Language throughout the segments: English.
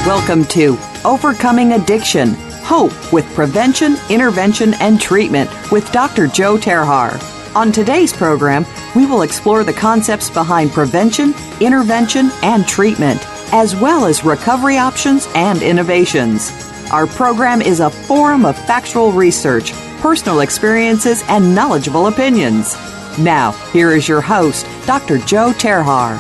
Welcome to Overcoming Addiction, Hope with Prevention, Intervention, and Treatment with Dr. Joe Terhar. On today's program, we will explore the concepts behind prevention, intervention, and treatment, as well as recovery options and innovations. Our program is a forum of factual research, personal experiences, and knowledgeable opinions. Now, here is your host, Dr. Joe Terhar.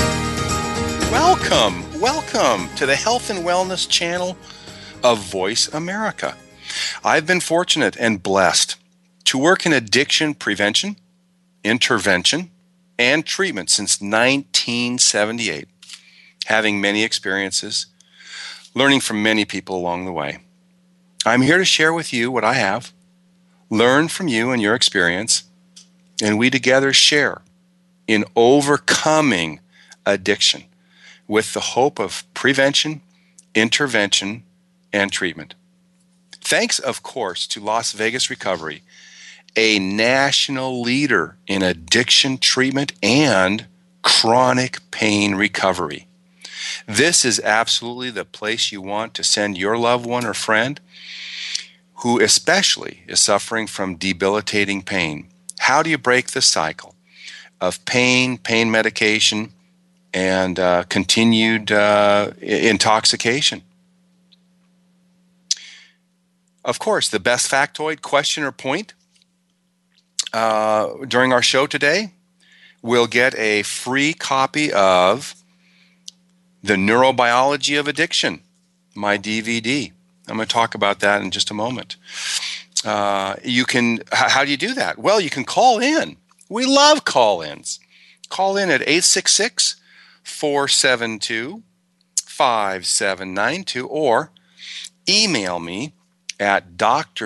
Welcome to the Health and Wellness channel of Voice America. I've been fortunate and blessed to work in addiction prevention, intervention, and treatment since 1978, having many experiences, learning from many people along the way. I'm here to share with you what I have, learn from you and your experience, and we together share in overcoming addiction with the hope of prevention, intervention, and treatment. Thanks, of course, to Las Vegas Recovery, a national leader in addiction treatment and chronic pain recovery. This is absolutely the place you want to send your loved one or friend who especially is suffering from debilitating pain. How do you break the cycle of pain medication, and continued intoxication? Of course, the best factoid, question, or point during our show today, we'll get a free copy of The Neurobiology of Addiction, my DVD. I'm going to talk about that in just a moment. How do you do that? Well, you can call in. We love call-ins. Call in at 866-472-5792 or email me at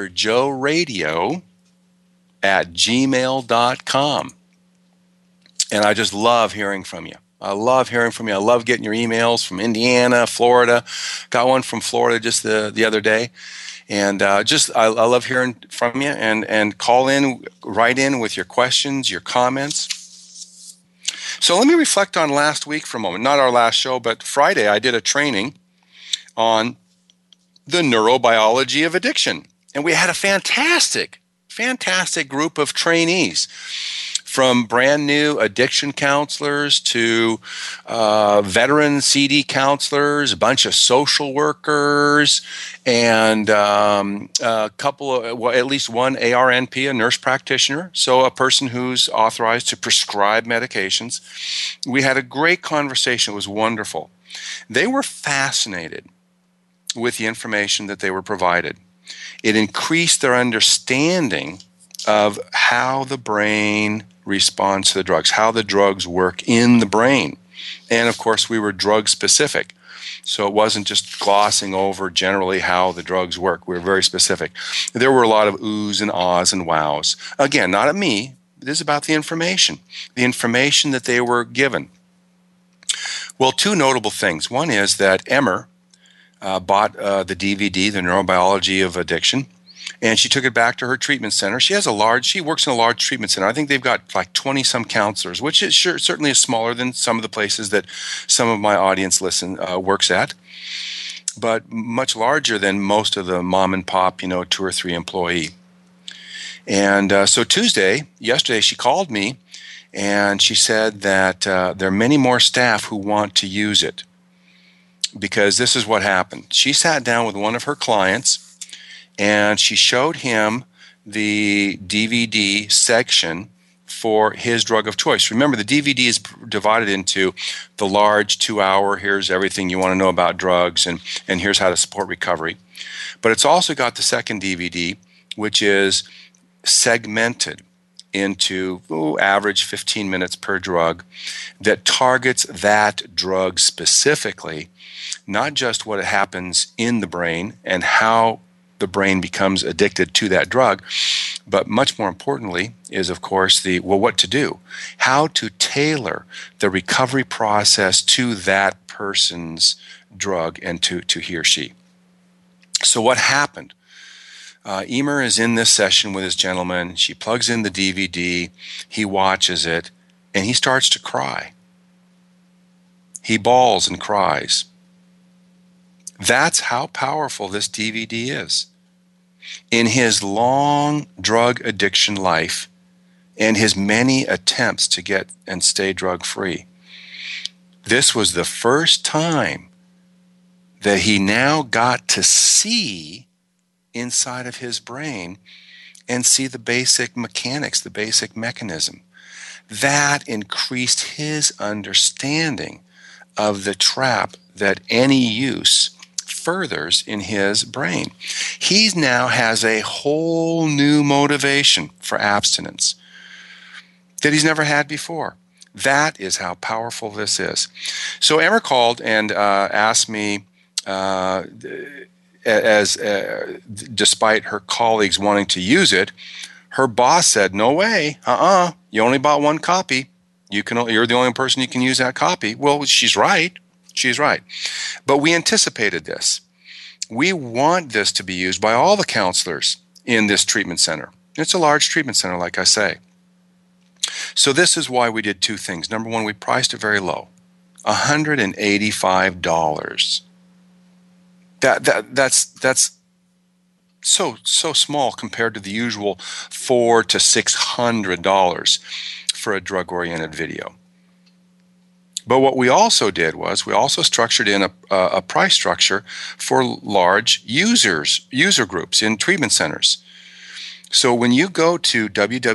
drjoeradio@gmail.com. And I just love hearing from you. I love getting your emails from Indiana, Florida. Got one from Florida just the other day. And I love hearing from you, and call in, write in with your questions, your comments. So let me reflect on last week for a moment. Not our last show, but Friday I did a training on the neurobiology of addiction. And we had a fantastic group of trainees, from brand new addiction counselors to veteran CD counselors, a bunch of social workers, and a couple of, at least one ARNP, a nurse practitioner, so a person who's authorized to prescribe medications. We had a great conversation. It was wonderful. They were fascinated with the information that they were provided. It increased their understanding of how the brain responds to the drugs, how the drugs work in the brain. And of course, we were drug specific. So it wasn't just glossing over generally how the drugs work. We were very specific. There were a lot of oohs and ahs and wows. Again, not at me. This is about the information that they were given. Well, two notable things. One is that Emmer bought the DVD, The Neurobiology of Addiction, and she took it back to her treatment center. She works in a large treatment center. I think they've got like 20-some counselors, which is certainly is smaller than some of the places that some of my audience works at, but much larger than most of the mom and pop, 2 or 3 employee. And so yesterday, she called me, and she said that there are many more staff who want to use it, because this is what happened. She sat down with one of her clients, and she showed him the DVD section for his drug of choice. Remember, the DVD is divided into the large 2-hour, here's everything you want to know about drugs, and here's how to support recovery. But it's also got the second DVD, which is segmented into average 15 minutes per drug, that targets that drug specifically, not just what happens in the brain and how the brain becomes addicted to that drug, but much more importantly is, of course, what to do, how to tailor the recovery process to that person's drug and to he or she. So what happened? Emer is in this session with this gentleman. She plugs in the DVD. He watches it, and he starts to cry. He bawls and cries. That's how powerful this DVD is. In his long drug addiction life and his many attempts to get and stay drug-free, this was the first time that he now got to see inside of his brain and see the basic mechanics, the basic mechanism. That increased his understanding of the trap that any use furthers in his brain. He now has a whole new motivation for abstinence that he's never had before. That is how powerful this is. So Emma called and asked me, despite her colleagues wanting to use it, her boss said, "No way, you only bought one copy. You're the only person you can use that copy." Well, she's right. She's right. But we anticipated this. We want this to be used by all the counselors in this treatment center. It's a large treatment center, like I say. So this is why we did two things. Number one, we priced it very low, $185. That's so small compared to the usual $400 to $600 for a drug-oriented video. But what we also did was we also structured in a price structure for large user groups in treatment centers. So when you go to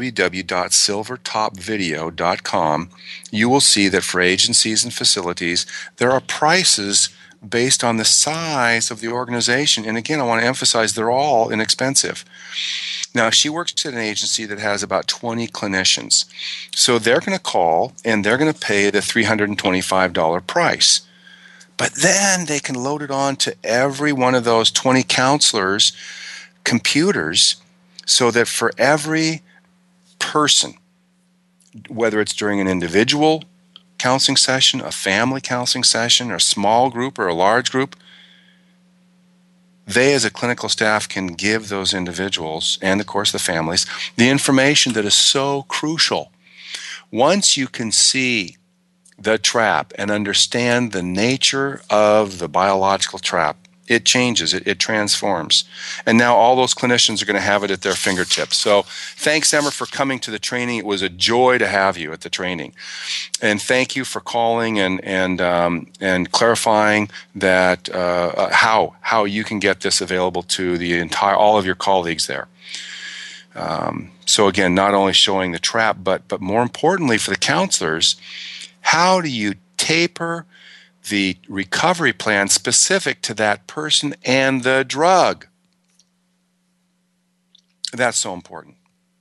www.silvertopvideo.com, you will see that for agencies and facilities, there are prices based on the size of the organization. And again, I want to emphasize they're all inexpensive. Now, she works at an agency that has about 20 clinicians. So they're going to call and they're going to pay the $325 price. But then they can load it on to every one of those 20 counselors' computers, so that for every person, whether it's during an individual counseling session, a family counseling session, or a small group or a large group, they as a clinical staff can give those individuals, and of course the families, the information that is so crucial. Once you can see the trap and understand the nature of the biological trap, it changes, it transforms. And now all those clinicians are going to have it at their fingertips. So thanks, Emma, for coming to the training. It was a joy to have you at the training. And thank you for calling and clarifying that how you can get this available to all of your colleagues there. So again, not only showing the trap, but more importantly for the counselors, how do you taper the recovery plan specific to that person and the drug? That's so important.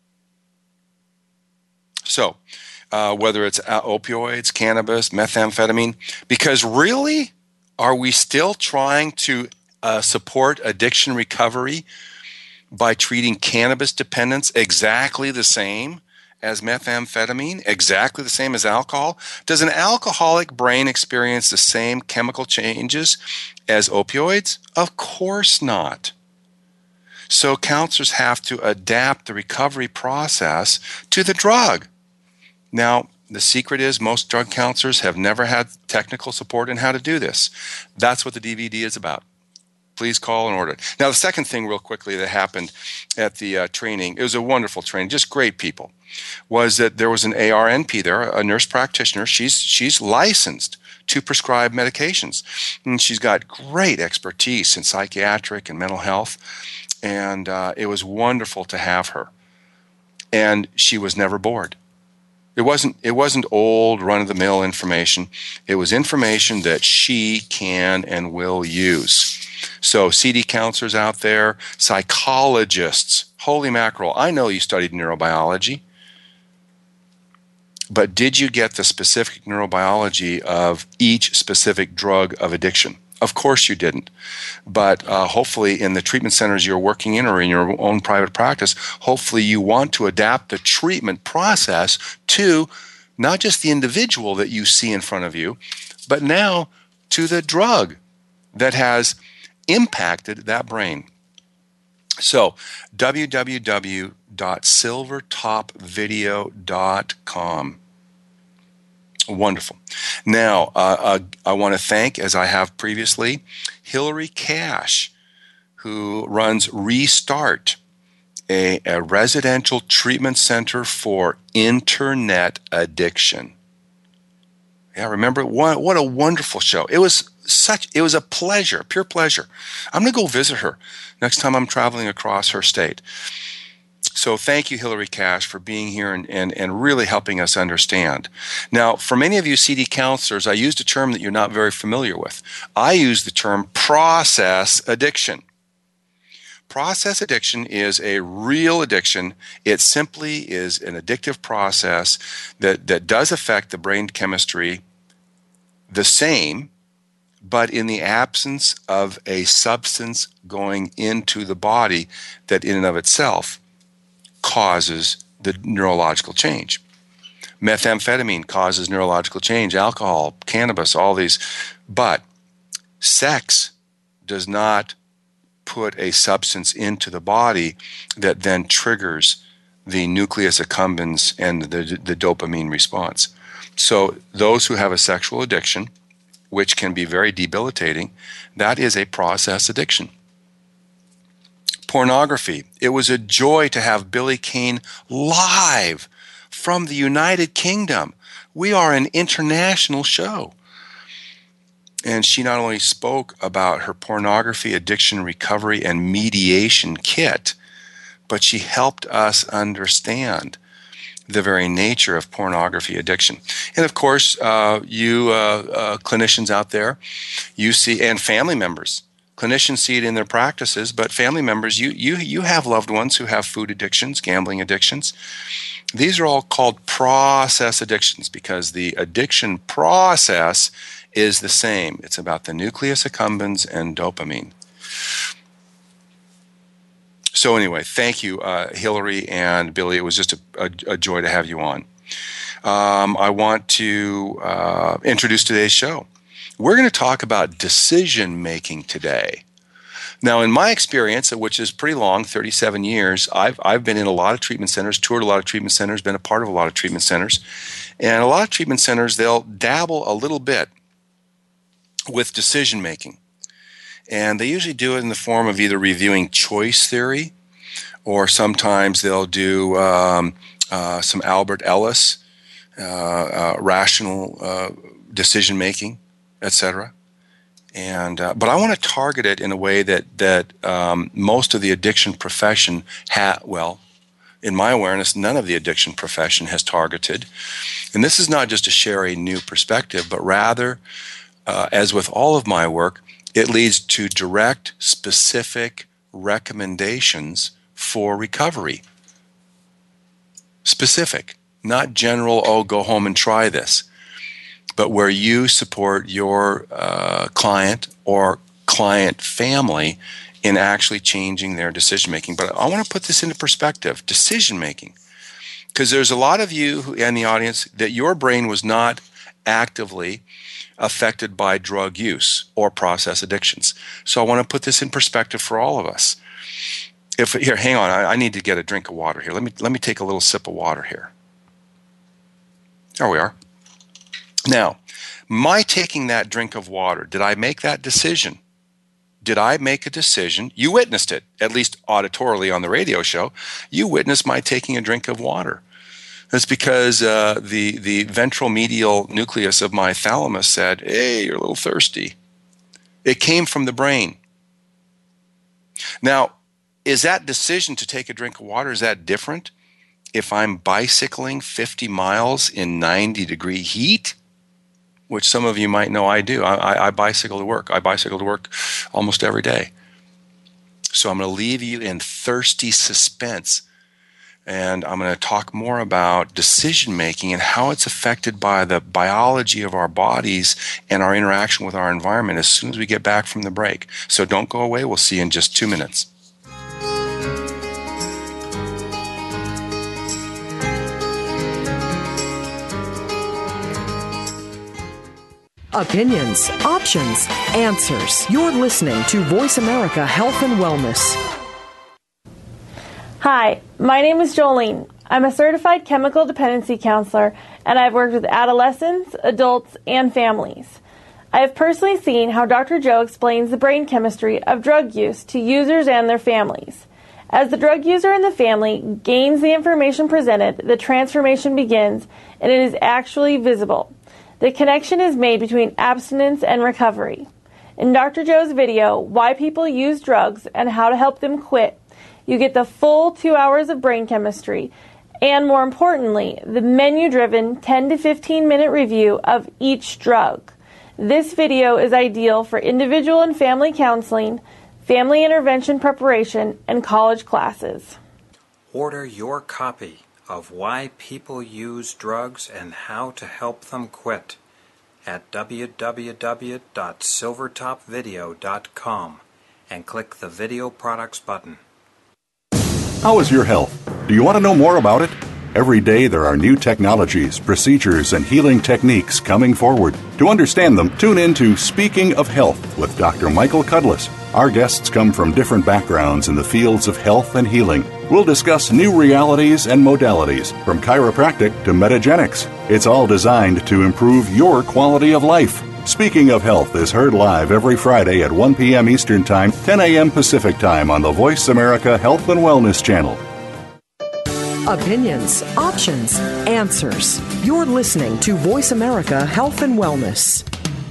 So, whether it's opioids, cannabis, methamphetamine, because really, are we still trying to support addiction recovery by treating cannabis dependence exactly the same as methamphetamine, exactly the same as alcohol? Does an alcoholic brain experience the same chemical changes as opioids? Of course not. So counselors have to adapt the recovery process to the drug. Now, the secret is most drug counselors have never had technical support in how to do this. That's what the DVD is about. Please call and order it. Now, the second thing real quickly that happened at the training, it was a wonderful training, just great people, was that there was an ARNP there, a nurse practitioner. She's licensed to prescribe medications. And she's got great expertise in psychiatric and mental health. And it was wonderful to have her. And she was never bored. It wasn't old run-of-the-mill information. It was information that she can and will use. So CD counselors out there, psychologists, holy mackerel, I know you studied neurobiology, but did you get the specific neurobiology of each specific drug of addiction? Of course you didn't. But hopefully in the treatment centers you're working in or in your own private practice, hopefully you want to adapt the treatment process to not just the individual that you see in front of you, but now to the drug that has impacted that brain. So www.silvertopvideo.com. Wonderful. Now, I want to thank, as I have previously, Hillary Cash, who runs Restart, a residential treatment center for internet addiction. Yeah, remember what a wonderful show. It was a pleasure, pure pleasure. I'm going to go visit her next time I'm traveling across her state. So thank you, Hillary Cash, for being here and really helping us understand. Now, for many of you CD counselors, I used a term that you're not very familiar with. I use the term process addiction. Process addiction is a real addiction. It simply is an addictive process that does affect the brain chemistry the same, but in the absence of a substance going into the body that in and of itself causes the neurological change. Methamphetamine causes neurological change, alcohol, cannabis, all these. But sex does not put a substance into the body that then triggers the nucleus accumbens and the dopamine response. So those who have a sexual addiction, which can be very debilitating, that is a process addiction. Pornography. It was a joy to have Billie Kane live from the United Kingdom. We are an international show. And she not only spoke about her pornography addiction recovery and mediation kit, but she helped us understand the very nature of pornography addiction. And of course, you clinicians out there, you see, and family members, clinicians see it in their practices, but family members, you have loved ones who have food addictions, gambling addictions. These are all called process addictions because the addiction process is the same. It's about the nucleus accumbens and dopamine. So anyway, thank you, Hillary and Billy. It was just a joy to have you on. I want to introduce today's show. We're going to talk about decision-making today. Now, in my experience, which is pretty long, 37 years, I've been in a lot of treatment centers, toured a lot of treatment centers, been a part of a lot of treatment centers. And a lot of treatment centers, they'll dabble a little bit with decision-making. And they usually do it in the form of either reviewing choice theory, or sometimes they'll do some Albert Ellis, rational decision-making, etc. And but I want to target it in a way that most of the addiction profession in my awareness, none of the addiction profession has targeted. And this is not just to share a new perspective, but rather, as with all of my work, it leads to direct, specific recommendations for recovery. Specific, not general, go home and try this, but where you support your client or client family in actually changing their decision-making. But I want to put this into perspective, decision-making, because there's a lot of you in the audience that your brain was not actively affected by drug use or process addictions. So I want to put this in perspective for all of us. Here, hang on, I need to get a drink of water here. Let me take a little sip of water here. There we are. Now, my taking that drink of water, did I make that decision? Did I make a decision? You witnessed it, at least auditorily on the radio show. You witnessed my taking a drink of water. That's because the ventral medial nucleus of my thalamus said, hey, you're a little thirsty. It came from the brain. Now, is that decision to take a drink of water, is that different if I'm bicycling 50 miles in 90-degree heat? Which some of you might know I do. I bicycle to work. I bicycle to work almost every day. So I'm going to leave you in thirsty suspense. And I'm going to talk more about decision-making and how it's affected by the biology of our bodies and our interaction with our environment as soon as we get back from the break. So don't go away. We'll see you in just 2 minutes. Opinions, options, answers. You're listening to Voice America Health and Wellness. Hi, my name is Jolene. I'm a certified chemical dependency counselor, and I've worked with adolescents, adults, and families. I have personally seen how Dr. Joe explains the brain chemistry of drug use to users and their families. As the drug user and the family gains the information presented, the transformation begins, and it is actually visible. The connection is made between abstinence and recovery. In Dr. Joe's video, Why People Use Drugs and How to Help Them Quit, you get the full 2 hours of brain chemistry and, more importantly, the menu-driven 10 to 15-minute review of each drug. This video is ideal for individual and family counseling, family intervention preparation, and college classes. Order your copy of Why People Use Drugs and How to Help Them Quit at www.silvertopvideo.com and click the Video Products button. How is your health? Do you want to know more about it? Every day there are new technologies, procedures, and healing techniques coming forward. To understand them, tune in to Speaking of Health with Dr. Michael Cudlis. Our guests come from different backgrounds in the fields of health and healing. We'll discuss new realities and modalities, from chiropractic to metagenics. It's all designed to improve your quality of life. Speaking of Health is heard live every Friday at 1 p.m. Eastern Time, 10 a.m. Pacific Time on the Voice America Health and Wellness Channel. Opinions, options, answers. You're listening to Voice America Health and Wellness.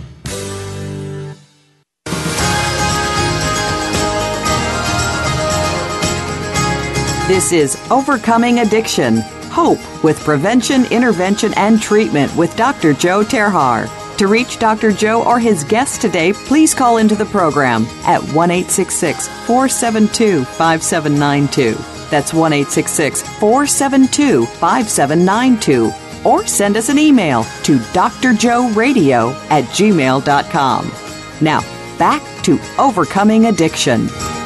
This is Overcoming Addiction, Hope with Prevention, Intervention, and Treatment with Dr. Joe Terhar. To reach Dr. Joe or his guest today, please call into the program at 1-866-472-5792. That's 1-866-472-5792. Or send us an email to drjoeradio@gmail.com. Now, back to Overcoming Addiction.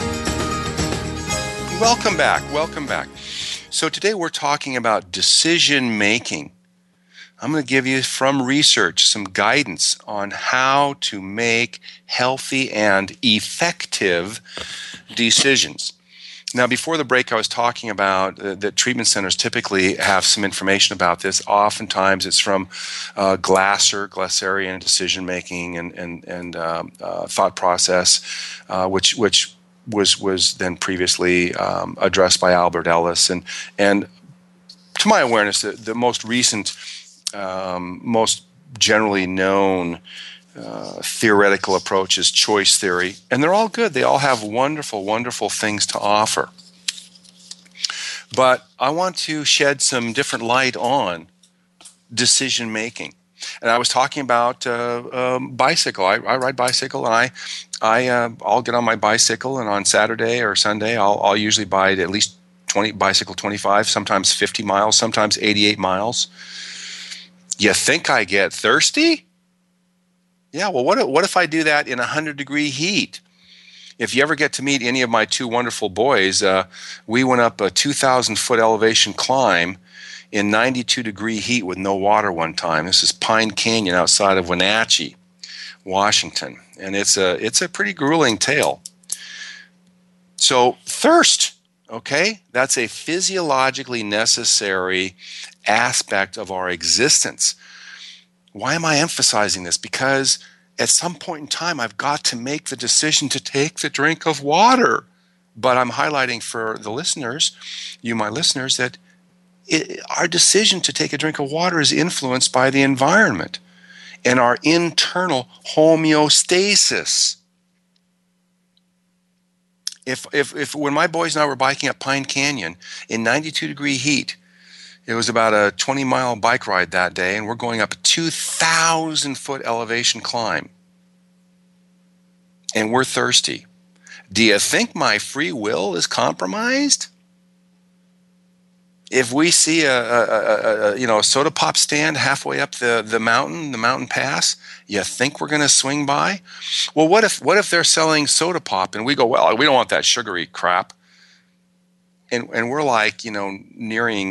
Welcome back. So today we're talking about decision making. I'm going to give you from research some guidance on how to make healthy and effective decisions. Now, before the break, I was talking about that treatment centers typically have some information about this. Oftentimes, it's from Glasserian decision making and thought process, which was then previously addressed by Albert Ellis, and to my awareness, the most recent, most generally known theoretical approach is choice theory, and they're all good. They all have wonderful, wonderful things to offer. But I want to shed some different light on decision making. And I was talking about bicycle. I ride bicycle, and I'll get on my bicycle, and on Saturday or Sunday, I'll usually bike at least 25, sometimes 50 miles, sometimes 88 miles. You think I get thirsty? Yeah, well, what if I do that in 100-degree heat? If you ever get to meet any of my two wonderful boys, we went up a 2,000-foot elevation climb in 92-degree heat with no water one time. This is Pine Canyon outside of Wenatchee, Washington, and it's a pretty grueling tale. So thirst, okay, that's a physiologically necessary aspect of our existence. Why am I emphasizing this? Because at some point in time, I've got to make the decision to take the drink of water. But I'm highlighting for the listeners, you, my listeners, that our decision to take a drink of water is influenced by the environment and our internal homeostasis. If when my boys and I were biking up Pine Canyon in 92-degree heat, it was about a 20-mile bike ride that day, and we're going up a 2,000-foot elevation climb. And we're thirsty. Do you think my free will is compromised? If we see a soda pop stand halfway up the mountain pass, you think we're going to swing by? Well, what if they're selling soda pop and we go, well, we don't want that sugary crap. And we're like, nearing,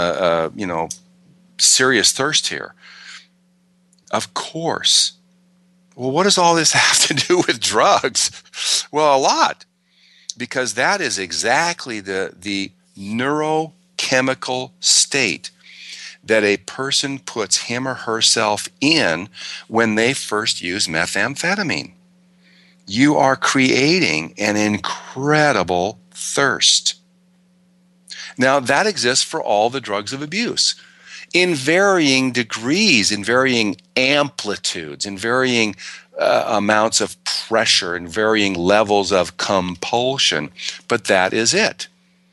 serious thirst here. Of course. Well, what does all this have to do with drugs? Well, a lot, because that is exactly the neurochemical chemical state that a person puts him or herself in when they first use methamphetamine. You are creating an incredible thirst. Now, that exists for all the drugs of abuse in varying degrees, in varying amplitudes, in varying amounts of pressure, in varying levels of compulsion. But that is it.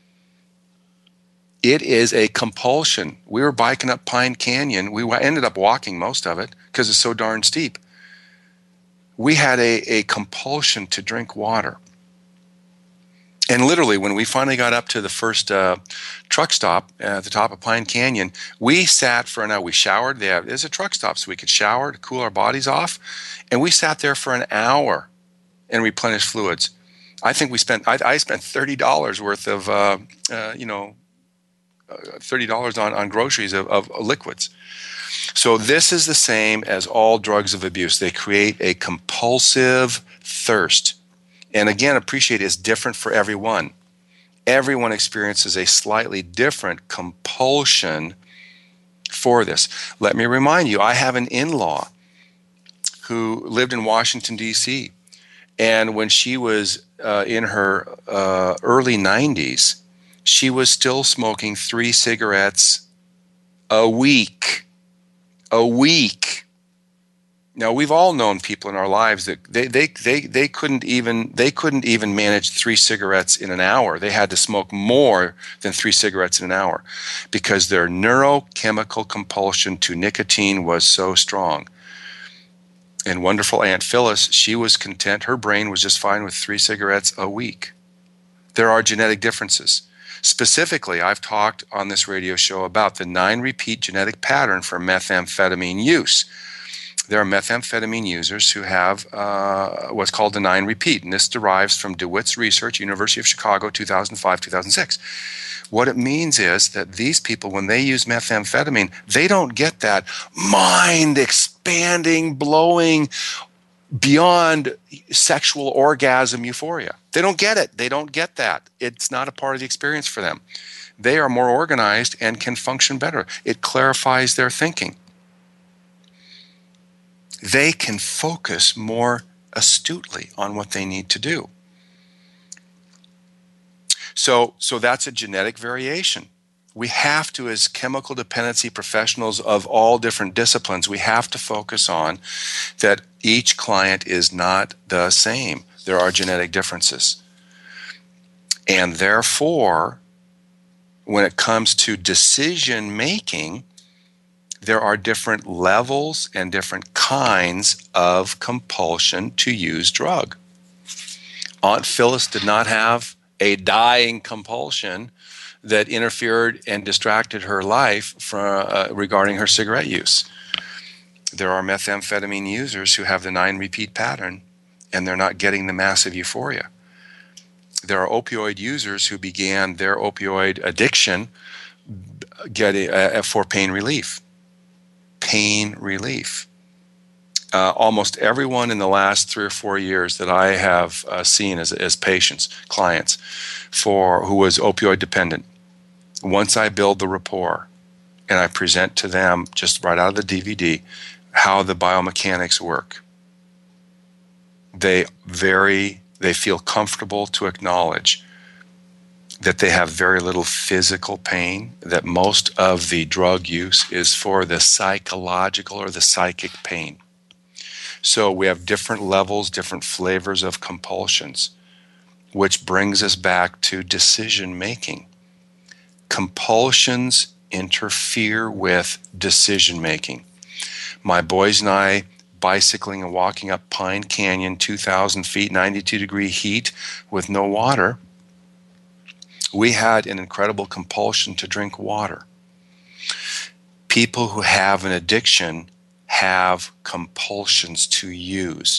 It is a compulsion. We were biking up Pine Canyon. We ended up walking most of it because it's so darn steep. We had a compulsion to drink water. And literally, when we finally got up to the first truck stop at the top of Pine Canyon, we sat for an hour. We showered. There's a truck stop, so we could shower to cool our bodies off. And we sat there for an hour and replenished fluids. I think I spent $30 worth of, $30 on groceries of liquids. So this is the same as all drugs of abuse. They create a compulsive thirst. And again, appreciate it's different for everyone. Everyone experiences a slightly different compulsion for this. Let me remind you, I have an in-law who lived in Washington, D.C. And when she was in her early 90s, she was still smoking 3 cigarettes a week. A week. Now, we've all known people in our lives that they couldn't even manage 3 cigarettes in an hour. They had to smoke more than 3 cigarettes in an hour because their neurochemical compulsion to nicotine was so strong. And wonderful Aunt Phyllis, she was content. Her brain was just fine with 3 cigarettes a week. There are genetic differences. Specifically, I've talked on this radio show about the 9-repeat genetic pattern for methamphetamine use. There are methamphetamine users who have what's called the 9-repeat, and this derives from DeWitt's research, University of Chicago, 2005-2006. What it means is that these people, when they use methamphetamine, they don't get that mind-expanding, blowing, beyond sexual orgasm euphoria. They don't get it. They don't get that. It's not a part of the experience for them. They are more organized and can function better. It clarifies their thinking. They can focus more astutely on what they need to do. So that's a genetic variation. We have to, as chemical dependency professionals of all different disciplines, we have to focus on that each client is not the same. There are genetic differences. And therefore, when it comes to decision making, there are different levels and different kinds of compulsion to use drug. Aunt Phyllis did not have a dying compulsion that interfered and distracted her life from, regarding her cigarette use. There are methamphetamine users who have the 9-repeat pattern, and they're not getting the massive euphoria. There are opioid users who began their opioid addiction for pain relief. Pain relief. Almost everyone in the last 3 or 4 years that I have seen as patients, clients, who was opioid dependent, once I build the rapport and I present to them just right out of the DVD how the biomechanics work, they feel comfortable to acknowledge that they have very little physical pain, that most of the drug use is for the psychological or the psychic pain. So we have different levels, different flavors of compulsions, which brings us back to decision making. Compulsions interfere with decision making. My boys and I, bicycling and walking up Pine Canyon, 2,000 feet, 92-degree heat with no water, we had an incredible compulsion to drink water. People who have an addiction have compulsions to use.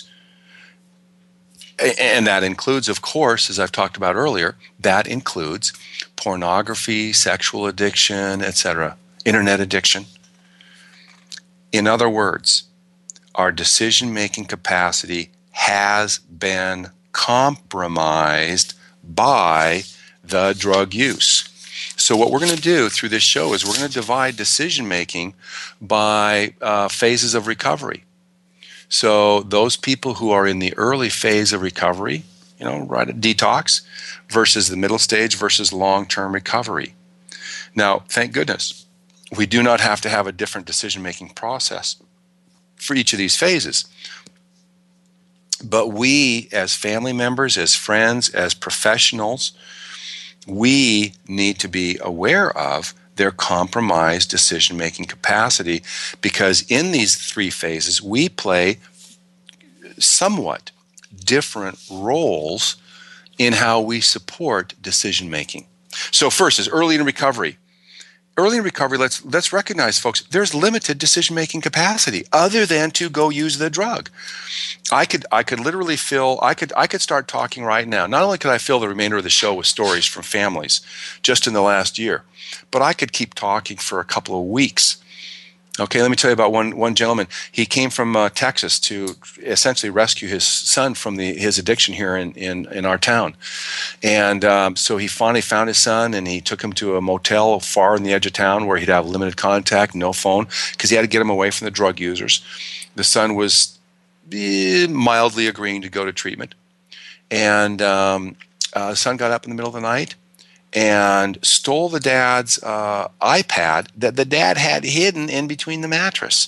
And that includes, of course, as I've talked about earlier, that includes pornography, sexual addiction, etc., internet addiction. In other words, our decision-making capacity has been compromised by the drug use. So what we're going to do through this show is we're going to divide decision-making by phases of recovery. So those people who are in the early phase of recovery, right at detox, versus the middle stage versus long-term recovery. Now, thank goodness, we do not have to have a different decision-making process for each of these phases. But we, as family members, as friends, as professionals, we need to be aware of their compromised decision-making capacity, because in these three phases, we play somewhat different roles in how we support decision-making. So first is early in recovery. Early in recovery, let's recognize, folks, there's limited decision-making capacity other than to go use the drug. I could literally I could start talking right now. Not only could I fill the remainder of the show with stories from families just in the last year, but I could keep talking for a couple of weeks. Okay, let me tell you about one gentleman. He came from Texas to essentially rescue his son from his addiction here in our town. And so he finally found his son, and he took him to a motel far on the edge of town where he'd have limited contact, no phone, because he had to get him away from the drug users. The son was mildly agreeing to go to treatment. And the son got up in the middle of the night and stole the dad's iPad that the dad had hidden in between the mattress.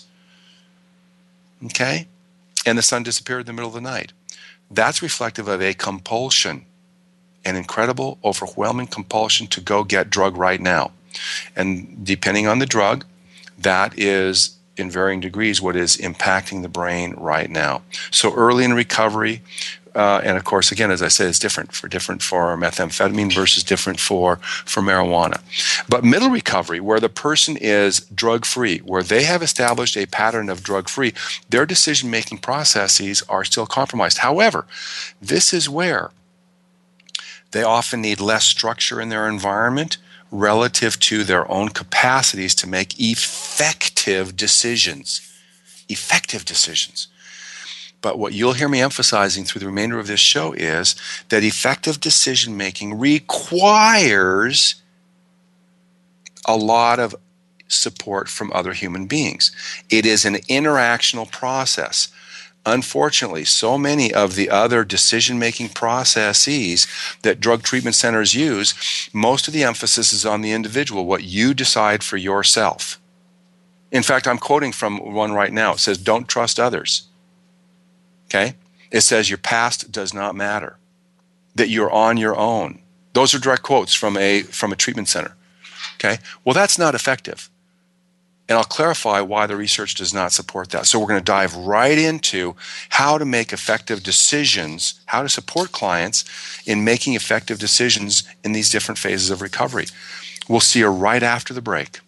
Okay? And the son disappeared in the middle of the night. That's reflective of a compulsion, an incredible, overwhelming compulsion to go get drug right now. And depending on the drug, that is, in varying degrees, what is impacting the brain right now. So early in recovery, and of course, again, as I said, it's different for methamphetamine versus different for marijuana. But middle recovery, where the person is drug-free, where they have established a pattern of drug-free, their decision-making processes are still compromised. However, this is where they often need less structure in their environment relative to their own capacities to make effective decisions. Effective decisions. But what you'll hear me emphasizing through the remainder of this show is that effective decision-making requires a lot of support from other human beings. It is an interactional process. Unfortunately, so many of the other decision-making processes that drug treatment centers use, most of the emphasis is on the individual, what you decide for yourself. In fact, I'm quoting from one right now. It says, "Don't trust others." Okay? It says your past does not matter, that you're on your own. Those are direct quotes from a treatment center. Okay? Well, that's not effective. And I'll clarify why the research does not support that. So we're going to dive right into how to make effective decisions, how to support clients in making effective decisions in these different phases of recovery. We'll see you right after the break.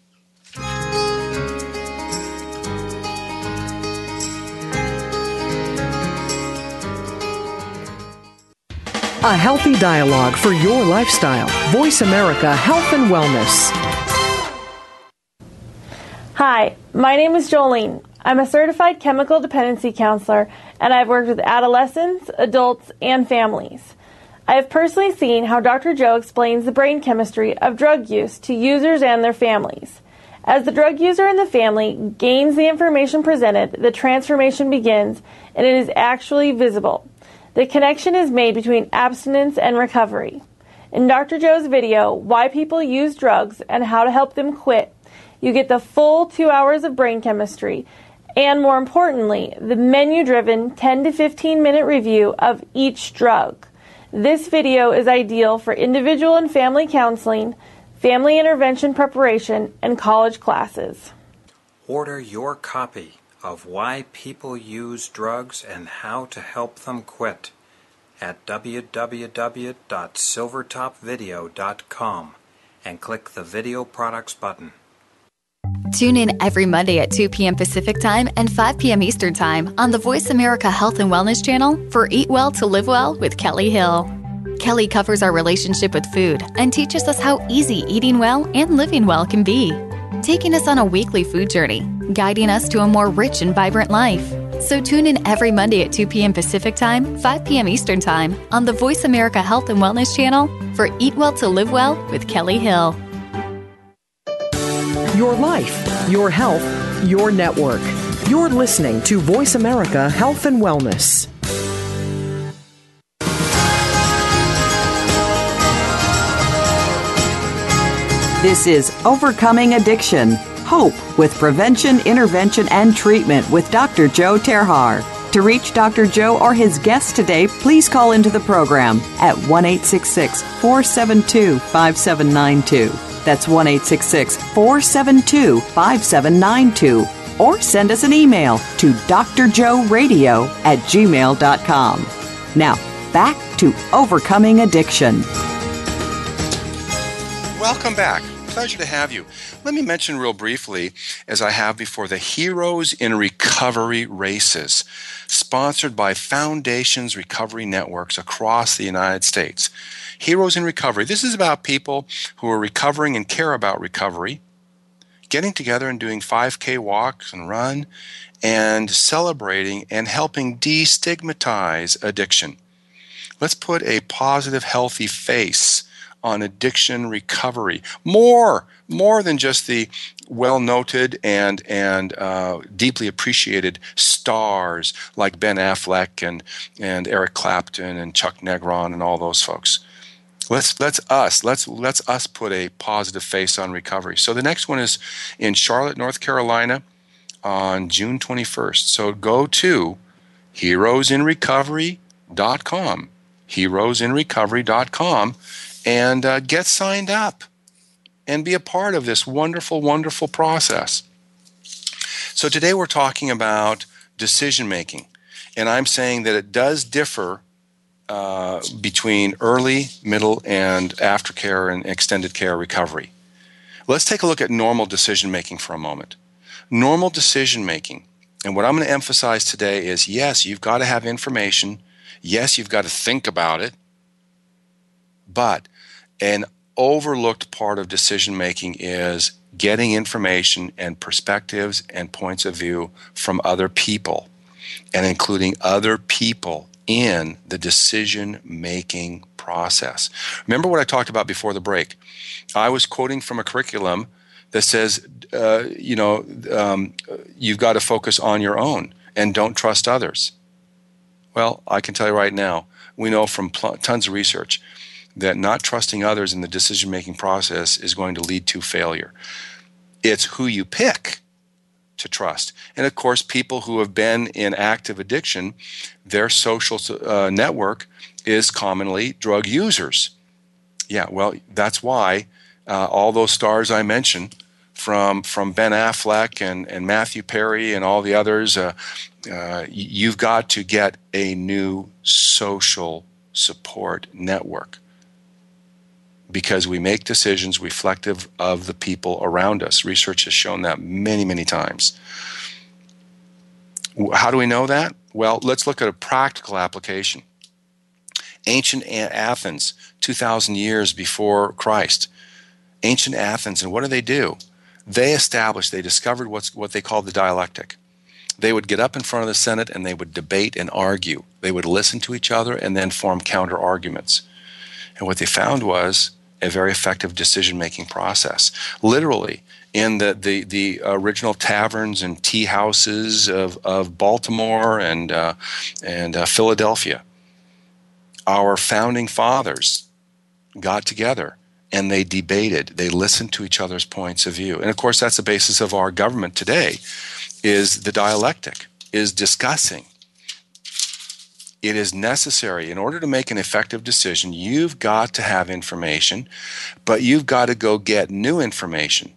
A healthy dialogue for your lifestyle. Voice America Health and Wellness. Hi, my name is Jolene. I'm a certified chemical dependency counselor, and I've worked with adolescents, adults, and families. I have personally seen how Dr. Joe explains the brain chemistry of drug use to users and their families. As the drug user and the family gains the information presented, the transformation begins, and it is actually visible. The connection is made between abstinence and recovery. In Dr. Joe's video, Why People Use Drugs and How to Help Them Quit, you get the full 2 hours of brain chemistry and, more importantly, the menu-driven 10 to 15-minute review of each drug. This video is ideal for individual and family counseling, family intervention preparation, and college classes. Order your copy of Why People Use Drugs and How to Help Them Quit at www.silvertopvideo.com and click the Video Products button. Tune in every Monday at 2 p.m. Pacific Time and 5 p.m. Eastern Time on the Voice America Health and Wellness channel for Eat Well to Live Well with Kelly Hill. Kelly covers our relationship with food and teaches us how easy eating well and living well can be, taking us on a weekly food journey, guiding us to a more rich and vibrant life. So tune in every Monday at 2 p.m. Pacific Time, 5 p.m. Eastern Time on the Voice America Health and Wellness channel for Eat Well to Live Well with Kelly Hill. Your life, your health, your network. You're listening to Voice America Health and Wellness. This is Overcoming Addiction. Hope with Prevention, Intervention, and Treatment with Dr. Joe Terhar. To reach Dr. Joe or his guest today, please call into the program at 1-866-472-5792. That's 1-866-472-5792. Or send us an email to drjoeradio@gmail.com. Now, back to Overcoming Addiction. Welcome back. Pleasure to have you. Let me mention real briefly, as I have before, the Heroes in Recovery races, sponsored by Foundations Recovery Networks across the United States. Heroes in Recovery. This is about people who are recovering and care about recovery, getting together and doing 5K walks and run, and celebrating and helping destigmatize addiction. Let's put a positive, healthy face on addiction recovery. More than just the well-noted and deeply appreciated stars like Ben Affleck and Eric Clapton and Chuck Negron and all those folks. Let's us put a positive face on recovery. So the next one is in Charlotte, North Carolina on June 21st. So go to heroesinrecovery.com, heroesinrecovery.com, and get signed up and be a part of this wonderful, wonderful process. So today we're talking about decision making, and I'm saying that it does differ between early, middle, and aftercare and extended care recovery. Let's take a look at normal decision making for a moment. Normal decision making, and what I'm going to emphasize today is, yes, you've got to have information. Yes, you've got to think about it. But an overlooked part of decision making is getting information and perspectives and points of view from other people, and including other people in the decision making process. Remember what I talked about before the break? I was quoting from a curriculum that says, you've got to focus on your own and don't trust others. Well, I can tell you right now, we know from tons of research that not trusting others in the decision-making process is going to lead to failure. It's who you pick to trust. And of course, people who have been in active addiction, their social network is commonly drug users. Yeah, well, that's why all those stars I mentioned, from Ben Affleck and Matthew Perry and all the others, you've got to get a new social support network, because we make decisions reflective of the people around us. Research has shown that many, many times. How do we know that? Well, let's look at a practical application. Ancient Athens, 2,000 years before Christ. Ancient Athens, and what do? They discovered what they called the dialectic. They would get up in front of the Senate and they would debate and argue. They would listen to each other and then form counter arguments. And what they found was a very effective decision-making process. Literally, in the original taverns and tea houses of Baltimore and Philadelphia, our founding fathers got together and they debated. They listened to each other's points of view. And of course, that's the basis of our government today, is the dialectic, is discussing. It is necessary. In order to make an effective decision, you've got to have information, but you've got to go get new information.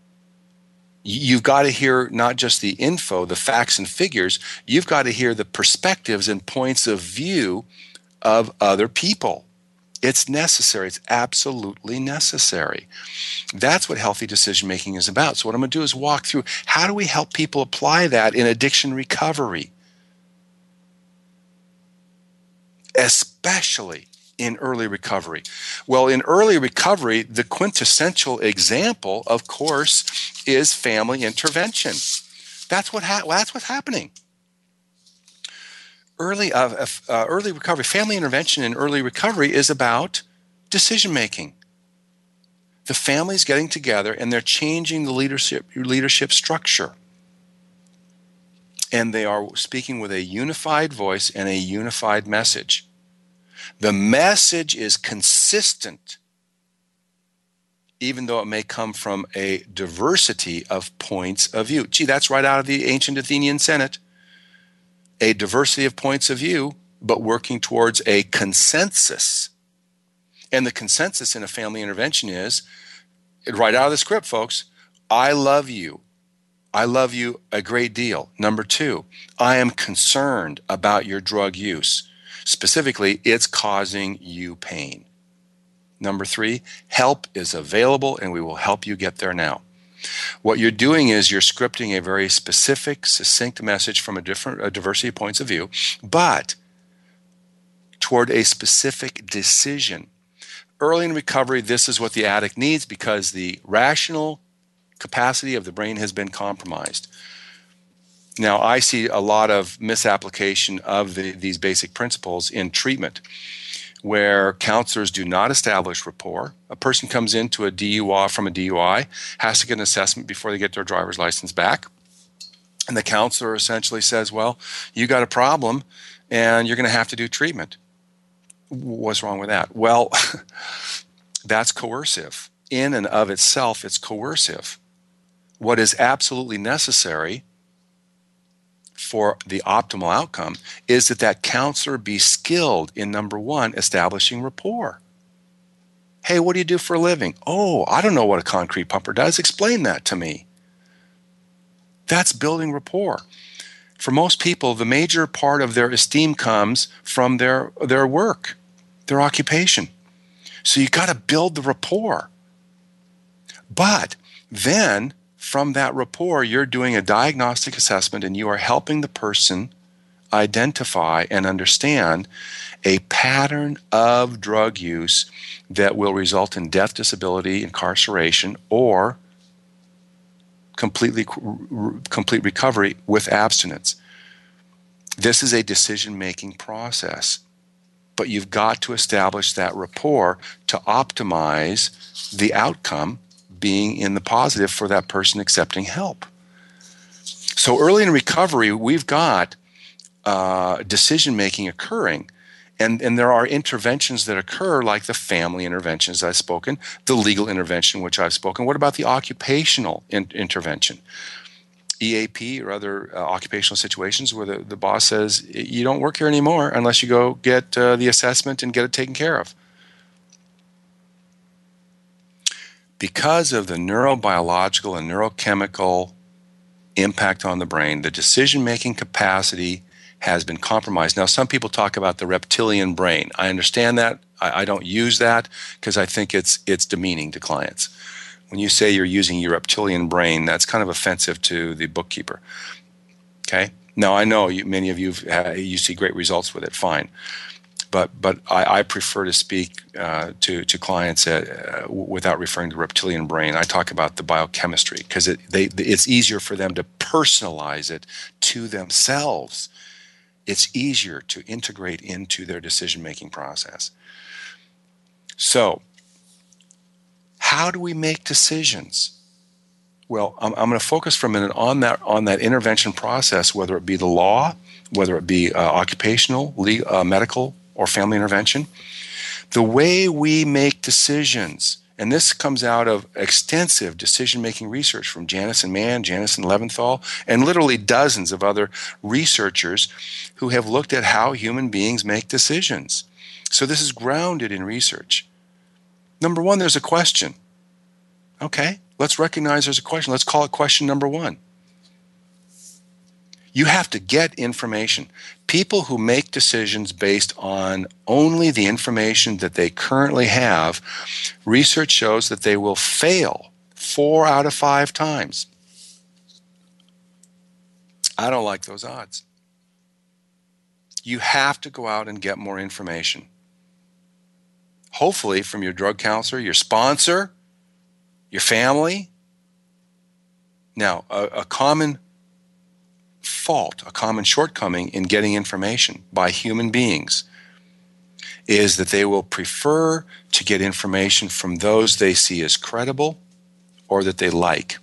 You've got to hear not just the info, the facts and figures, you've got to hear the perspectives and points of view of other people. It's necessary. It's absolutely necessary. That's what healthy decision making is about. So what I'm going to do is walk through, how do we help people apply that in addiction recovery? Especially in early recovery. Well, in early recovery, the quintessential example, of course, is family intervention. That's what's happening. Early recovery, family intervention in early recovery is about decision making. the family's getting together and they're changing the leadership structure. And they are speaking with a unified voice and a unified message. The message is consistent, even though it may come from a diversity of points of view. Gee, that's right out of the ancient Athenian Senate. A diversity of points of view, but working towards a consensus. And the consensus in a family intervention is, right out of the script, folks, I love you. I love you a great deal. Number 2, I am concerned about your drug use. Specifically, it's causing you pain. Number 3, help is available and we will help you get there now. What you're doing is you're scripting a very specific, succinct message from a diversity of points of view, but toward a specific decision. Early in recovery, this is what the addict needs because the rational capacity of the brain has been compromised. Now, I see a lot of misapplication of these basic principles in treatment, where counselors do not establish rapport. A person comes into a DUI from a DUI, has to get an assessment before they get their driver's license back. And the counselor essentially says, well, you got a problem and you're going to have to do treatment. What's wrong with that? Well, that's coercive. In and of itself, it's coercive. What is absolutely necessary for the optimal outcome is that counselor be skilled in, number 1, establishing rapport. Hey, what do you do for a living? Oh, I don't know what a concrete pumper does. Explain that to me. That's building rapport. For most people, the major part of their esteem comes from their work, their occupation. So you got to build the rapport. But then from that rapport, you're doing a diagnostic assessment and you are helping the person identify and understand a pattern of drug use that will result in death, disability, incarceration, or complete recovery with abstinence. This is a decision-making process, but you've got to establish that rapport to optimize the outcome being in the positive for that person accepting help. So early in recovery, we've got decision-making occurring. And there are interventions that occur, like the family interventions I've spoken, the legal intervention which I've spoken. What about the occupational intervention? EAP or other occupational situations where the boss says, you don't work here anymore unless you go get the assessment and get it taken care of. Because of the neurobiological and neurochemical impact on the brain, the decision-making capacity has been compromised. Now, some people talk about the reptilian brain. I understand that. I don't use that because I think it's demeaning to clients. When you say you're using your reptilian brain, that's kind of offensive to the bookkeeper. Okay? Now, I know many of you you see great results with it. Fine. But I prefer to speak to clients without referring to reptilian brain. I talk about the biochemistry because it's easier for them to personalize it to themselves. It's easier to integrate into their decision-making process. So, how do we make decisions? Well, I'm going to focus for a minute on that intervention process, whether it be the law, whether it be occupational, medical, or family intervention. The way we make decisions, and this comes out of extensive decision-making research from Janis and Mann, Janis and Leventhal, and literally dozens of other researchers who have looked at how human beings make decisions. So this is grounded in research. Number 1, there's a question. Okay, let's recognize there's a question. Let's call it question number 1. You have to get information. People who make decisions based on only the information that they currently have, research shows that they will fail 4 out of 5 times. I don't like those odds. You have to go out and get more information. Hopefully from your drug counselor, your sponsor, your family. Now, a common fault, a common shortcoming in getting information by human beings is that they will prefer to get information from those they see as credible or that they like.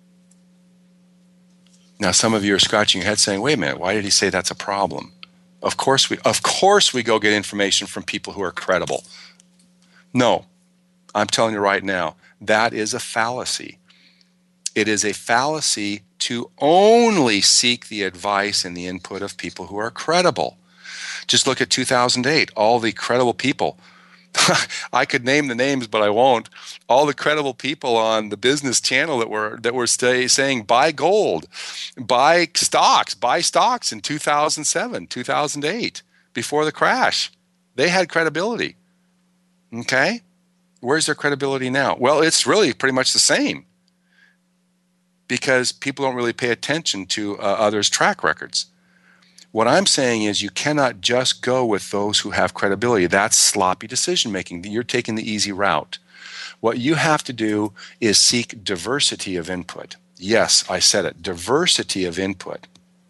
Now, some of you are scratching your head saying, wait a minute, why did he say that's a problem? Of course we go get information from people who are credible. No, I'm telling you right now, that is a fallacy. It is a fallacy to only seek the advice and the input of people who are credible. Just look at 2008, all the credible people. I could name the names, but I won't. All the credible people on the business channel that were saying buy gold, buy stocks in 2007, 2008, before the crash. They had credibility. Okay? Where's their credibility now? Well, it's really pretty much the same, because people don't really pay attention to others' track records. What I'm saying is you cannot just go with those who have credibility. That's sloppy decision making. You're taking the easy route. What you have to do is seek diversity of input. Yes, I said it, diversity of input.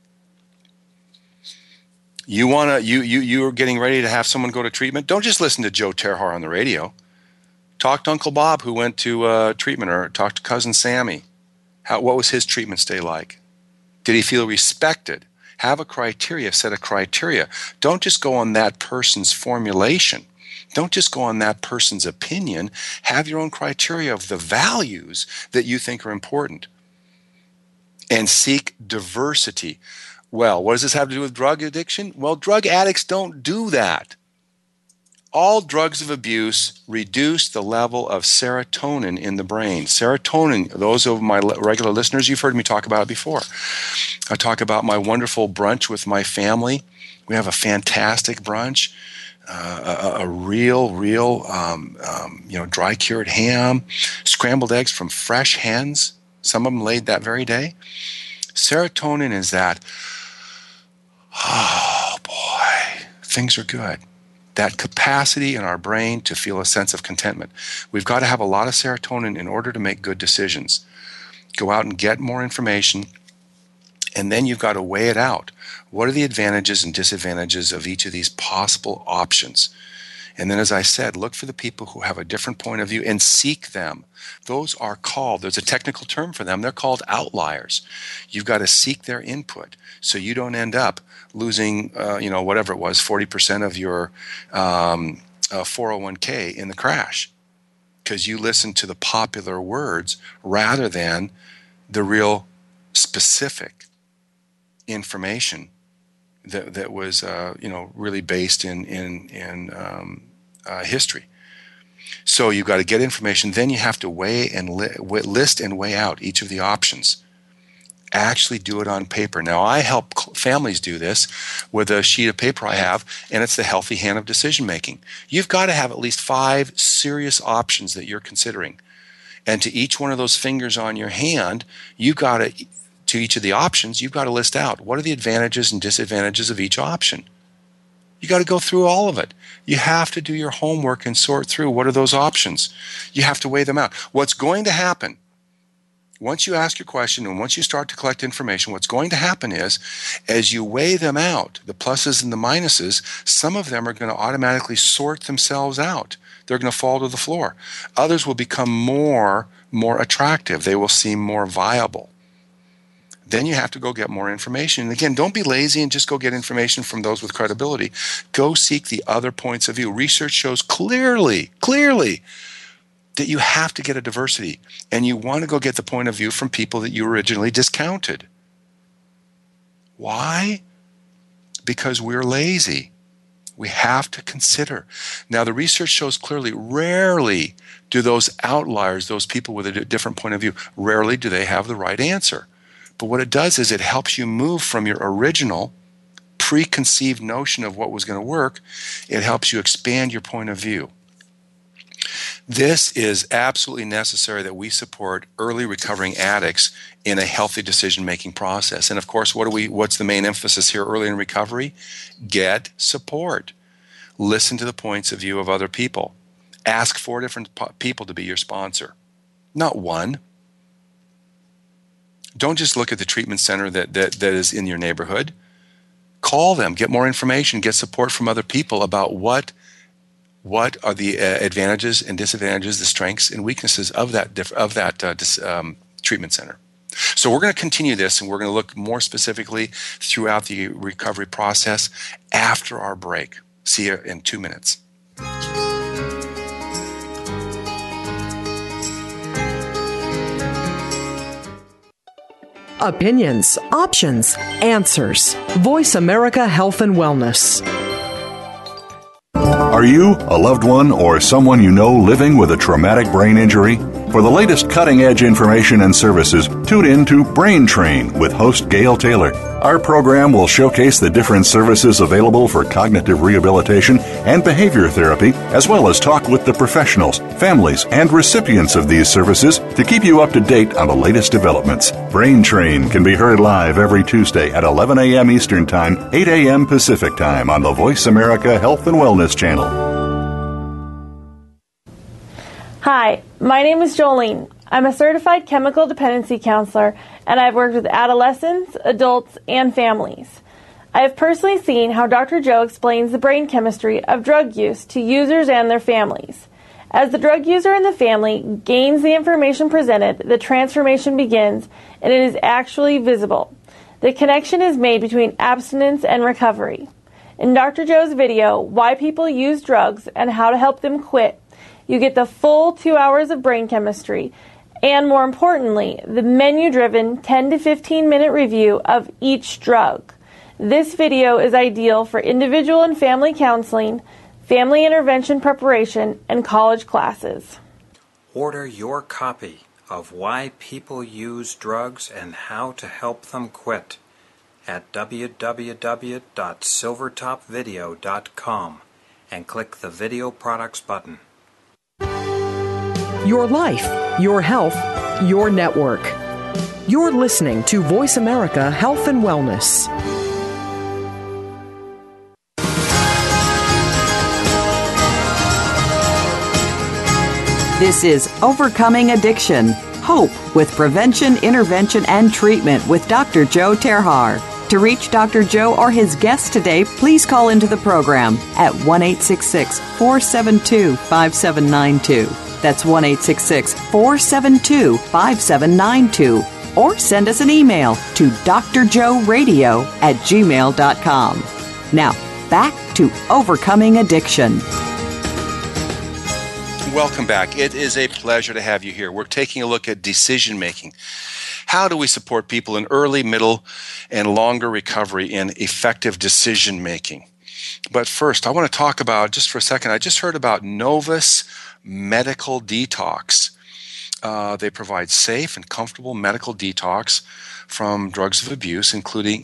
You're getting ready to have someone go to treatment. Don't just listen to Joe Terhar on the radio. Talk to Uncle Bob who went to treatment, or talk to Cousin Sammy. What was his treatment stay like? Did he feel respected? Have a criteria, set a criteria. Don't just go on that person's formulation. Don't just go on that person's opinion. Have your own criteria of the values that you think are important. And seek diversity. Well, what does this have to do with drug addiction? Well, drug addicts don't do that. All drugs of abuse reduce the level of serotonin in the brain. Serotonin, those of my regular listeners, you've heard me talk about it before. I talk about my wonderful brunch with my family. We have a fantastic brunch, a real, dry-cured ham, scrambled eggs from fresh hens, some of them laid that very day. Serotonin is that, oh boy, things are good. That capacity in our brain to feel a sense of contentment. We've got to have a lot of serotonin in order to make good decisions. Go out and get more information, and then you've got to weigh it out. What are the advantages and disadvantages of each of these possible options? And then, as I said, look for the people who have a different point of view and seek them. Those are called, there's a technical term for them, they're called outliers. You've got to seek their input so you don't end up losing, whatever it was, 40% of your 401k in the crash, because you listened to the popular words rather than the real specific information that was, really based in history. So you've got to get information. Then you have to weigh and list and weigh out each of the options. Actually do it on paper. Now, I help families do this with a sheet of paper I have, and it's the healthy hand of decision making. You've got to have at least 5 serious options that you're considering. And to each one of those fingers on your hand, to each of the options, you've got to list out what are the advantages and disadvantages of each option. You got to go through all of it. You have to do your homework and sort through what are those options. You have to weigh them out. What's going to happen once you ask your question and once you start to collect information, what's going to happen is, as you weigh them out, the pluses and the minuses, some of them are going to automatically sort themselves out. They're going to fall to the floor. Others will become more attractive. They will seem more viable. Then you have to go get more information. And again, don't be lazy and just go get information from those with credibility. Go seek the other points of view. Research shows clearly, that you have to get a diversity. And you want to go get the point of view from people that you originally discounted. Why? Because we're lazy. We have to consider. Now, the research shows clearly, rarely do those outliers, those people with a different point of view, rarely do they have the right answer. But what it does is it helps you move from your original preconceived notion of what was going to work. It helps you expand your point of view. This is absolutely necessary that we support early recovering addicts in a healthy decision-making process. And of course, what's the main emphasis here early in recovery? Get support. Listen to the points of view of other people. Ask 4 different people to be your sponsor, not one. Don't just look at the treatment center that is in your neighborhood. Call them, get more information, get support from other people about what what are the advantages and disadvantages, the strengths and weaknesses of that treatment center. So we're going to continue this, and we're going to look more specifically throughout the recovery process after our break. See you in 2 minutes. Opinions, options, answers. Voice America Health and Wellness. Are you, a loved one, or someone you know living with a traumatic brain injury? For the latest cutting-edge information and services, tune in to Brain Train with host Gail Taylor. Our program will showcase the different services available for cognitive rehabilitation and behavior therapy, as well as talk with the professionals, families, and recipients of these services to keep you up to date on the latest developments. Brain Train can be heard live every Tuesday at 11 a.m. Eastern Time, 8 a.m. Pacific Time on the Voice America Health and Wellness Channel. Hi, my name is Jolene. I'm a certified chemical dependency counselor, and I've worked with adolescents, adults, and families. I have personally seen how Dr. Joe explains the brain chemistry of drug use to users and their families. As the drug user and the family gains the information presented, the transformation begins, and it is actually visible. The connection is made between abstinence and recovery. In Dr. Joe's video, Why People Use Drugs and How to Help Them Quit, you get the full 2 hours of brain chemistry and, more importantly, the menu-driven 10 to 15-minute review of each drug. This video is ideal for individual and family counseling, family intervention preparation, and college classes. Order your copy of Why People Use Drugs and How to Help Them Quit at www.silvertopvideo.com and click the Video Products button. Your life, your health, your network. You're listening to Voice America Health and Wellness. This is Overcoming Addiction, Hope with Prevention, Intervention, and Treatment with Dr. Joe Terhar. To reach Dr. Joe or his guest today, please call into the program at 1-866-472-5792. That's 1-866-472-5792. Or send us an email to drjoeradio@gmail.com. Now, back to Overcoming Addiction. Welcome back. It is a pleasure to have you here. We're taking a look at decision making. How do we support people in early, middle, and longer recovery in effective decision making? But first, I want to talk about, just for a second, I just heard about Novus Medical Detox. They provide safe and comfortable medical detox from drugs of abuse, including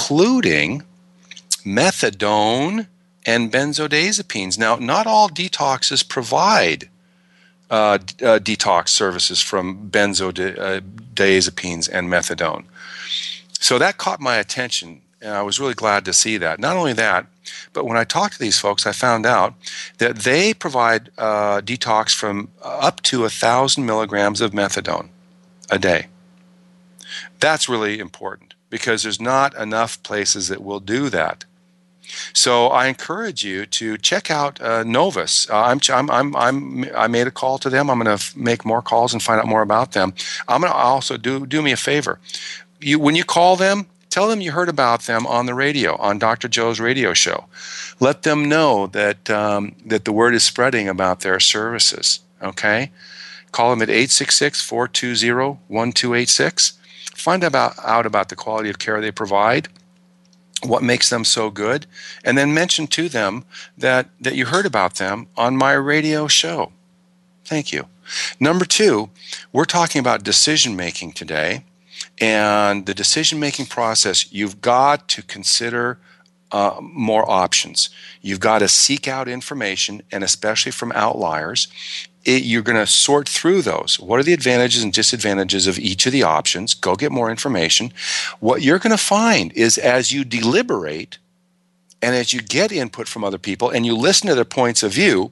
methadone and benzodiazepines. Now, not all detoxes provide detox services from benzodiazepines and methadone. So that caught my attention, and I was really glad to see that. Not only that, but when I talked to these folks, I found out that they provide detox from up to 1,000 milligrams of methadone a day. That's really important because there's not enough places that will do that. So I encourage you to check out Novus. I made a call to them. I'm going to make more calls and find out more about them. I'm going to also do me a favor. When you call them, tell them you heard about them on the radio, on Dr. Joe's radio show. Let them know that that the word is spreading about their services. Okay, call them at 866-420-1286. Find out about the quality of care they provide, what makes them so good, and then mention to them that you heard about them on my radio show. Thank you. Number 2, we're talking about decision-making today, and the decision-making process, you've got to consider more options. You've got to seek out information, and especially from outliers. You're going to sort through those. What are the advantages and disadvantages of each of the options? Go get more information. What you're going to find is as you deliberate and as you get input from other people and you listen to their points of view,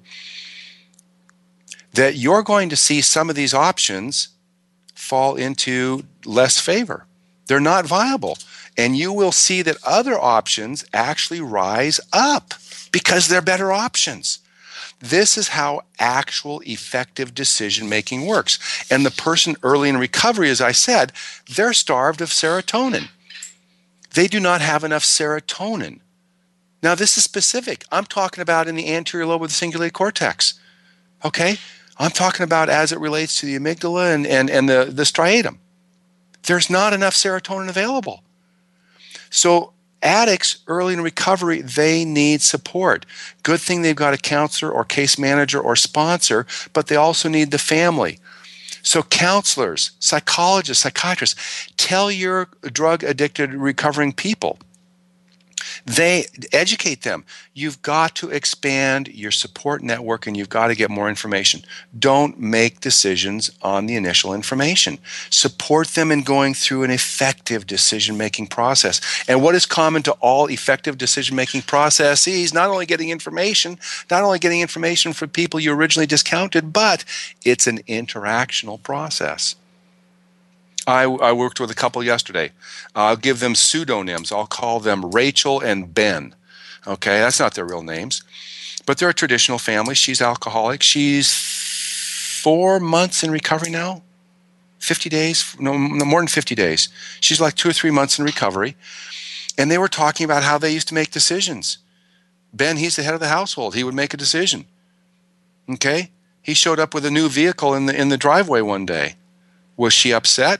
that you're going to see some of these options fall into less favor. They're not viable. And you will see that other options actually rise up because they're better options. This is how actual effective decision making works. And the person early in recovery, as I said, they're starved of serotonin. They do not have enough serotonin. Now, this is specific. I'm talking about in the anterior lobe of the cingulate cortex. Okay? I'm talking about as it relates to the amygdala and the striatum. There's not enough serotonin available. So addicts early in recovery, they need support. Good thing they've got a counselor or case manager or sponsor, but they also need the family. So counselors, psychologists, psychiatrists, tell your drug-addicted recovering people. They educate them. You've got to expand your support network and you've got to get more information. Don't make decisions on the initial information. Support them in going through an effective decision-making process. And what is common to all effective decision-making processes? Not only getting information from people you originally discounted, but it's an interactional process. I worked with a couple yesterday. I'll give them pseudonyms. I'll call them Rachel and Ben. Okay, that's not their real names. But they're a traditional family. She's alcoholic. She's 4 months in recovery now. 50 days? No, more than 50 days. She's like 2 or 3 months in recovery. And they were talking about how they used to make decisions. Ben, he's the head of the household. He would make a decision. Okay? He showed up with a new vehicle in the driveway one day. Was she upset?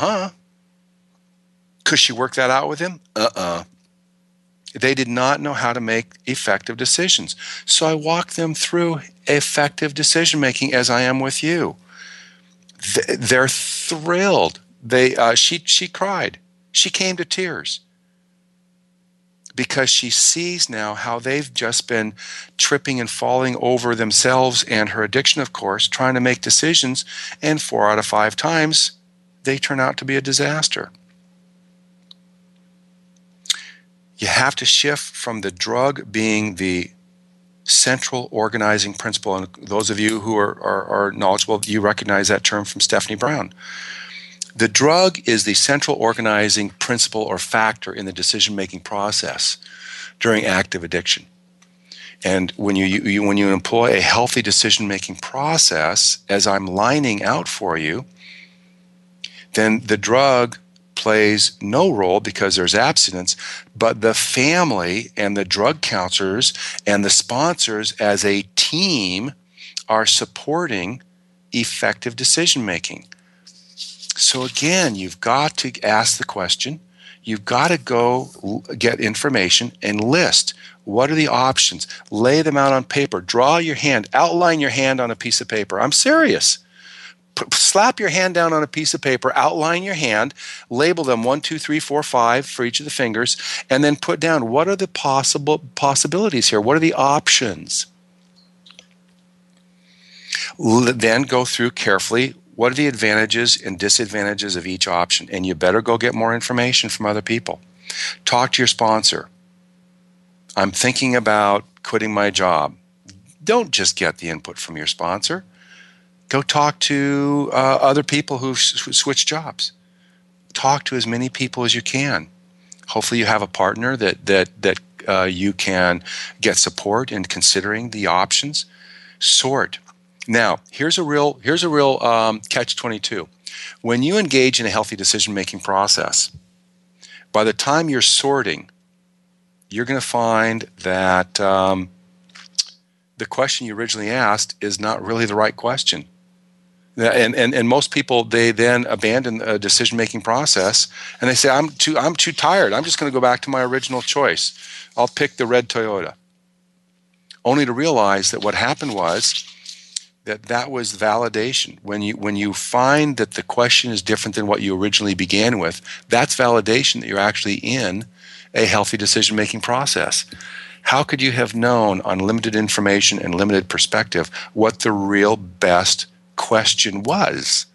Could she work that out with him? They did not know how to make effective decisions. So I walked them through effective decision making as I am with you. They're thrilled. She cried. She came to tears because she sees now how they've just been tripping and falling over themselves and her addiction, of course, trying to make decisions, and 4 out of 5 times they turn out to be a disaster. You have to shift from the drug being the central organizing principle, and those of you who are knowledgeable, you recognize that term from Stephanie Brown. The drug is the central organizing principle or factor in the decision-making process during active addiction. And when you employ a healthy decision-making process, as I'm lining out for you, then the drug plays no role because there's abstinence, but the family and the drug counselors and the sponsors as a team are supporting effective decision-making. So again, you've got to ask the question, you've got to go get information and list what are the options, lay them out on paper, draw your hand, outline your hand on a piece of paper. I'm serious. Slap your hand down on a piece of paper, outline your hand, label them 1, 2, 3, 4, 5 for each of the fingers, and then put down what are the possibilities here, what are the options. Then go through carefully what are the advantages and disadvantages of each option? And you better go get more information from other people. Talk to your sponsor. I'm thinking about quitting my job. Don't just get the input from your sponsor. Go talk to other people who've switched jobs. Talk to as many people as you can. Hopefully you have a partner that you can get support in considering the options. Sort. Now, here's a real catch-22. When you engage in a healthy decision-making process, by the time you're sorting, you're going to find that the question you originally asked is not really the right question. And most people, they then abandon a decision-making process and they say, I'm too tired. I'm just going to go back to my original choice. I'll pick the red Toyota. Only to realize that what happened was that was validation. When you find that the question is different than what you originally began with, that's validation that you're actually in a healthy decision-making process. How could you have known on limited information and limited perspective what the real best question was?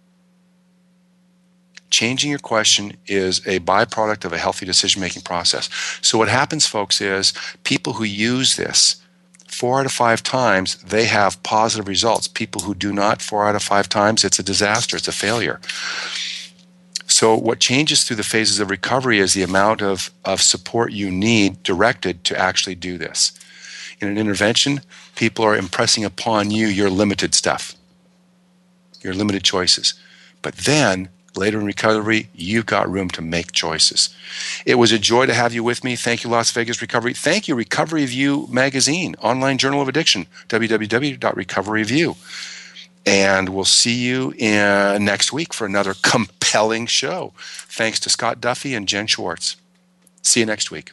Changing your question is a byproduct of a healthy decision-making process. So what happens, folks, is people who use this 4 out of 5 times, they have positive results. People who do not 4 out of 5 times, it's a disaster, it's a failure. So what changes through the phases of recovery is the amount of support you need directed to actually do this. in an intervention, people are impressing upon you your limited stuff, your limited choices. But then, later in recovery, you've got room to make choices. It was a joy to have you with me. Thank you, Las Vegas Recovery. Thank you, Recovery View Magazine, online journal of addiction, www.recoveryview. And we'll see you next week for another compelling show. Thanks to Scott Duffy and Jen Schwartz. See you next week.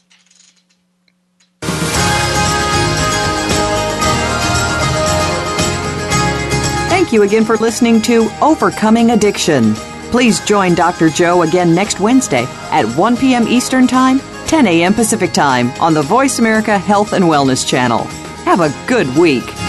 Thank you again for listening to Overcoming Addiction. Please join Dr. Joe again next Wednesday at 1 p.m. Eastern Time, 10 a.m. Pacific Time on the Voice America Health and Wellness Channel. Have a good week.